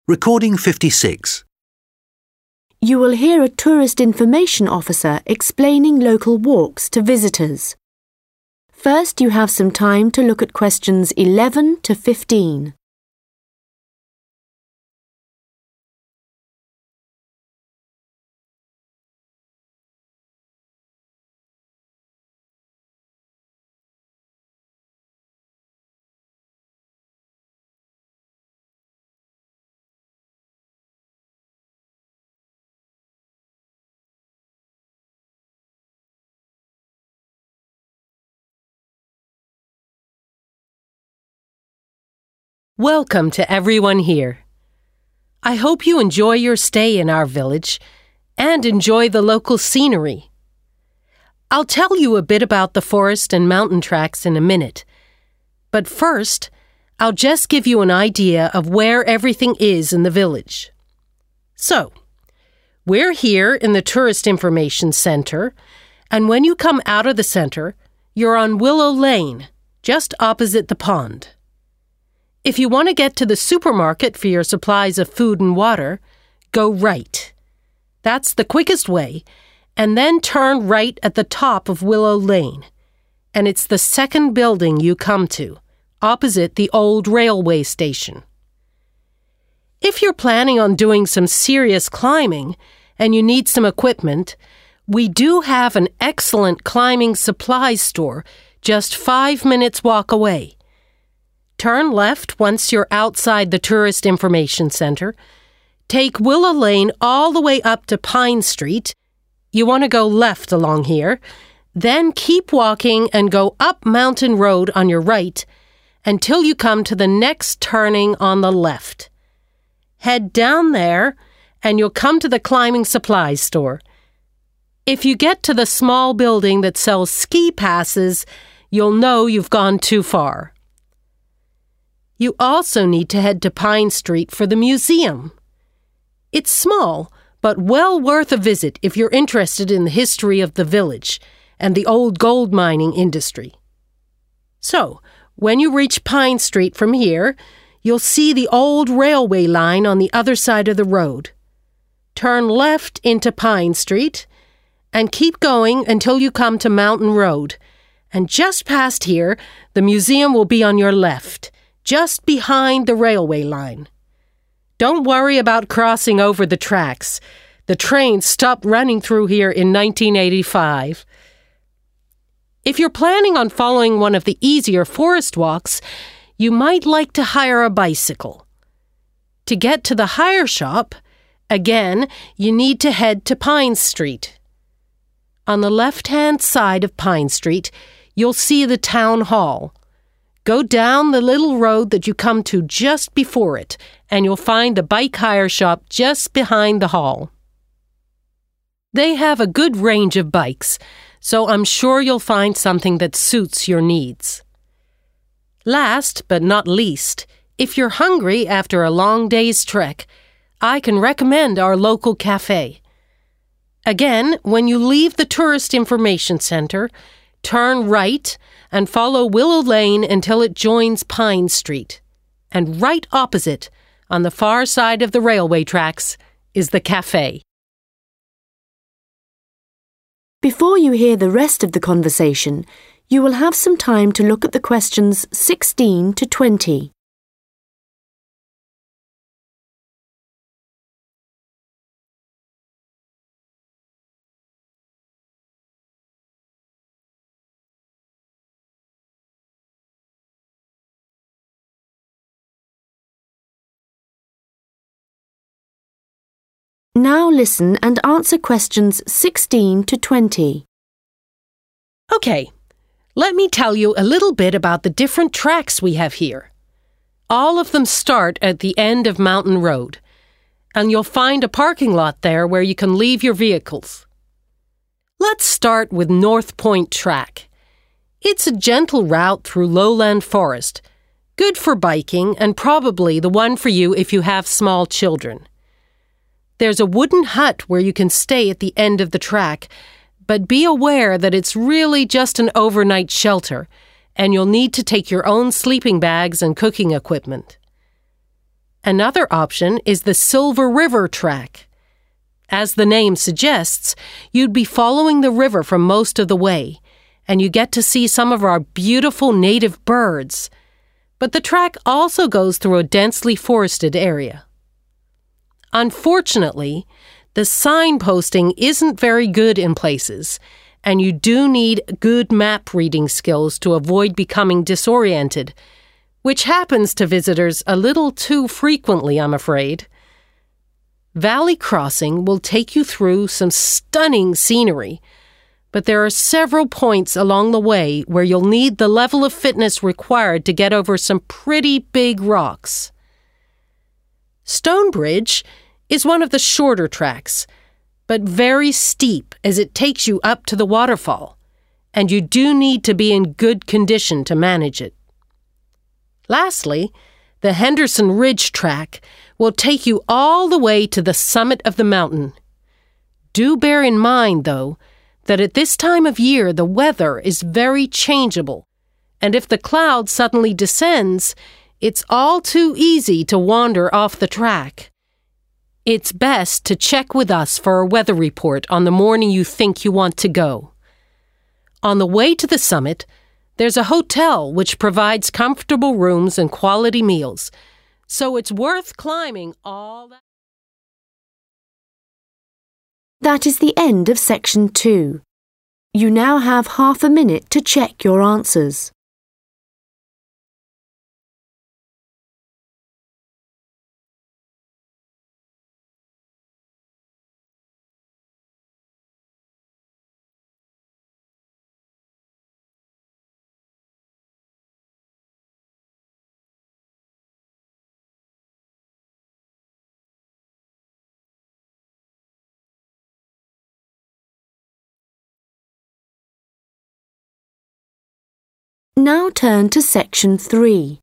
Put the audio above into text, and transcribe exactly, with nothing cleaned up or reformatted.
Recording fifty-six. You will hear a tourist information officer explaining local walks to visitors. First, you have some time to look at questions eleven to fifteen. Welcome to everyone here. I hope you enjoy your stay in our village and enjoy the local scenery. I'll tell you a bit about the forest and mountain tracks in a minute, but first, I'll just give you an idea of where everything is in the village. So, we're here in the Tourist Information Center, and when you come out of the center, you're on Willow Lane, just opposite the pond. If you want to get to the supermarket for your supplies of food and water, go right. That's the quickest way, and then turn right at the top of Willow Lane. And it's the second building you come to, opposite the old railway station. If you're planning on doing some serious climbing and you need some equipment, we do have an excellent climbing supplies store just five minutes walk away. Turn left once you're outside the Tourist Information Center. Take Willow Lane all the way up to Pine Street. You want to go left along here. Then keep walking and go up Mountain Road on your right until you come to the next turning on the left. Head down there and you'll come to the climbing supplies store. If you get to the small building that sells ski passes, you'll know you've gone too far. You also need to head to Pine Street for the museum. It's small, but well worth a visit if you're interested in the history of the village and the old gold mining industry. So, when you reach Pine Street from here, you'll see the old railway line on the other side of the road. Turn left into Pine Street and keep going until you come to Mountain Road. And just past here, the museum will be on your left, just behind the railway line. Don't worry about crossing over the tracks. The train stopped running through here in nineteen eighty-five. If you're planning on following one of the easier forest walks, you might like to hire a bicycle. To get to the hire shop, again, you need to head to Pine Street. On the left-hand side of Pine Street, you'll see the town hall. Go down the little road that you come to just before it, and you'll find the bike hire shop just behind the hall. They have a good range of bikes, so I'm sure you'll find something that suits your needs. Last but not least, if you're hungry after a long day's trek, I can recommend our local cafe. Again, when you leave the Tourist Information Center, turn right and follow Willow Lane until it joins Pine Street. And right opposite, on the far side of the railway tracks, is the cafe. Before you hear the rest of the conversation, you will have some time to look at the questions sixteen to twenty. Now listen and answer questions sixteen to twenty. Okay, let me tell you a little bit about the different tracks we have here. All of them start at the end of Mountain Road, and you'll find a parking lot there where you can leave your vehicles. Let's start with North Point Track. It's a gentle route through lowland forest, good for biking and probably the one for you if you have small children. There's a wooden hut where you can stay at the end of the track, but be aware that it's really just an overnight shelter, and you'll need to take your own sleeping bags and cooking equipment. Another option is the Silver River Track. As the name suggests, you'd be following the river for most of the way, and you get to see some of our beautiful native birds. But the track also goes through a densely forested area. Unfortunately, the signposting isn't very good in places, and you do need good map reading skills to avoid becoming disoriented, which happens to visitors a little too frequently, I'm afraid. Valley Crossing will take you through some stunning scenery, but there are several points along the way where you'll need the level of fitness required to get over some pretty big rocks. Stonebridge is one of the shorter tracks, but very steep as it takes you up to the waterfall, and you do need to be in good condition to manage it. Lastly, the Henderson Ridge Track will take you all the way to the summit of the mountain. Do bear in mind, though, that at this time of year the weather is very changeable, and if the cloud suddenly descends, it's all too easy to wander off the track. It's best to check with us for a weather report on the morning you think you want to go. On the way to the summit, there's a hotel which provides comfortable rooms and quality meals, so it's worth climbing all that. That is the end of section two. You now have half a minute to check your answers. Now turn to section three.